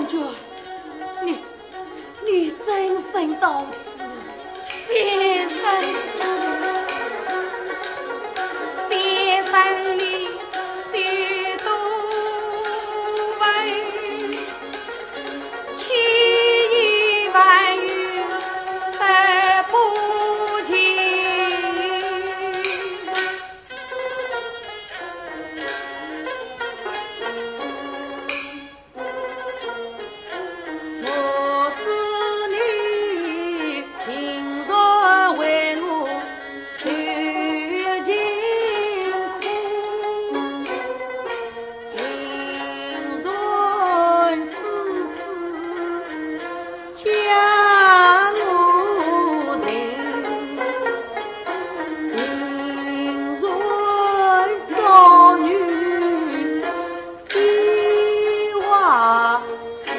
主，你真身到此，先生你许多问，千言万语说不尽。我子女平若为我受尽苦，平若世子将我人，平若少女的话是。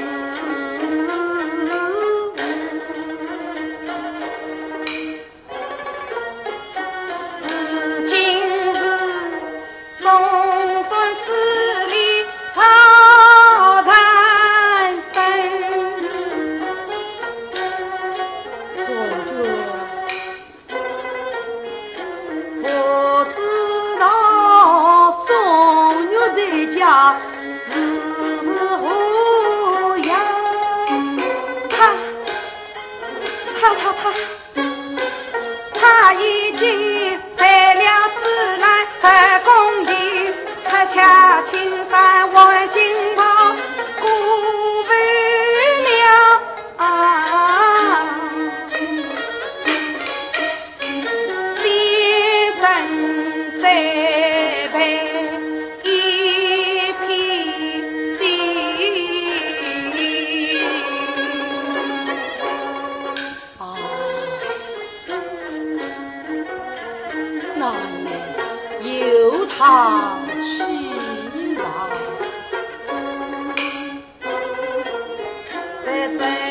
家是何样？他已经犯了自然十公里，他恰侵犯王金宝，辜负了先生栽培。那年有他希望，在